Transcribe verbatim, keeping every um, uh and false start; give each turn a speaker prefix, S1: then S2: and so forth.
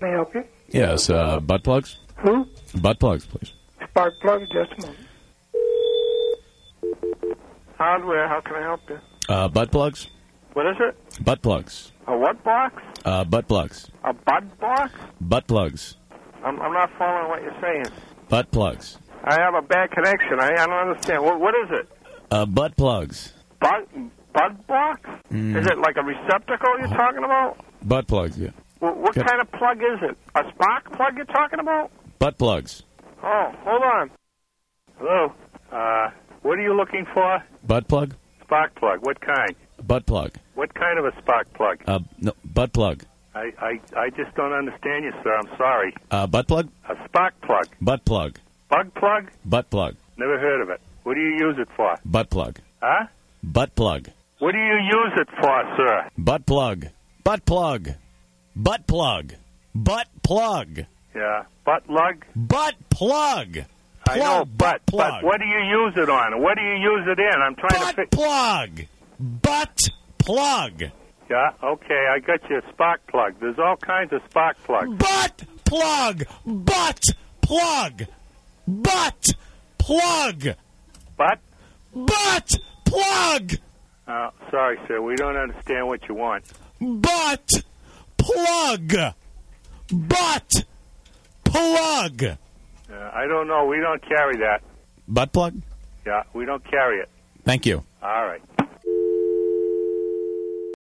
S1: May I help you?
S2: Yes, uh, butt plugs?
S1: Who?
S2: Butt plugs, please.
S1: Spark plug, just a moment. Hardware, how can I help you?
S2: Uh, butt plugs?
S1: What is it?
S2: Butt plugs.
S1: A what box?
S2: Uh, butt plugs.
S1: A bud box?
S2: Butt plugs.
S1: I'm, I'm not following what you're saying.
S2: Butt plugs.
S1: I have a bad connection. I, I don't understand. What, what is it?
S2: Uh, butt plugs.
S1: Bud, bud box?
S2: Mm.
S1: Is it like a receptacle you're talking about?
S2: Butt plugs, yeah.
S1: What, what
S2: Good.
S1: kind of plug is it? A spark plug you're talking about?
S2: Butt plugs.
S1: Oh, hold on.
S3: Hello. Uh, what are you looking for?
S2: Butt plug?
S3: Spark plug. What kind?
S2: Butt plug.
S3: What kind of a spark plug?
S2: Uh, no, butt plug.
S3: I, I, I just don't understand you, sir. I'm sorry.
S2: Uh, butt plug?
S3: A spark plug.
S2: Butt plug.
S3: Bug plug?
S2: Butt plug.
S3: Never heard of it. What do you use it for?
S2: Butt plug.
S3: Huh?
S2: Butt plug.
S3: What do you use it for, sir?
S2: Butt plug. Butt plug. Butt plug. Butt plug.
S3: Yeah. Butt lug?
S2: Butt plug.
S3: I know, but,
S2: plug.
S3: but what do you use it on? What do you use it in? I'm trying
S2: Butt
S3: to figure.
S2: plug. Butt plug.
S3: Yeah, okay, I got you a spark plug. There's all kinds of spark plugs.
S2: Butt plug. Butt plug. Butt plug.
S3: But?
S2: Butt plug.
S3: Uh, sorry, sir, we don't understand what you want.
S2: Butt plug. Butt plug.
S3: Uh, I don't know. We don't carry that.
S2: Butt plug?
S3: Yeah, we don't carry it.
S2: Thank you.
S3: All right.